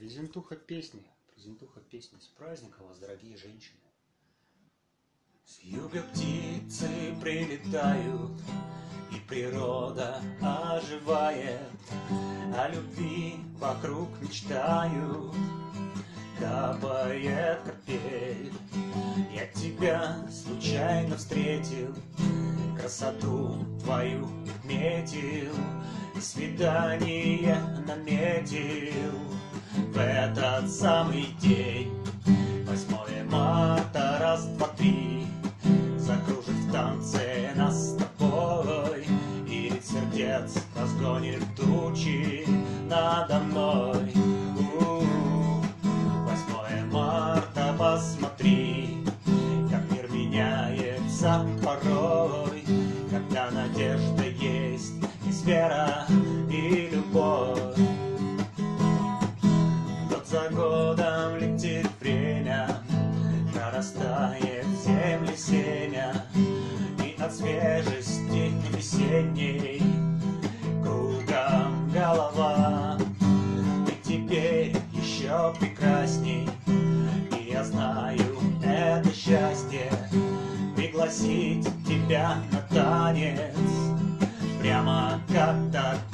Презентуха песни с праздником вас, дорогие женщины. С юга птицы прилетают, и природа оживает, о любви вокруг мечтают, капает капель. Я тебя случайно встретил, красоту твою отметил, и свидание наметил в этот самый день. 8 марта, раз, два, три, закружит в танце нас с тобой, и ритм сердец разгонит тучи надо мной. 8 марта, посмотри, как мир меняется порой, когда надежда есть, есть вера и любовь. Год за годом летит время, прорастает в земле семя, и от свежести весенней кругом голова. Ты теперь еще прекрасней, и я знаю это счастье, пригласить тебя на танец, прямо как тогда.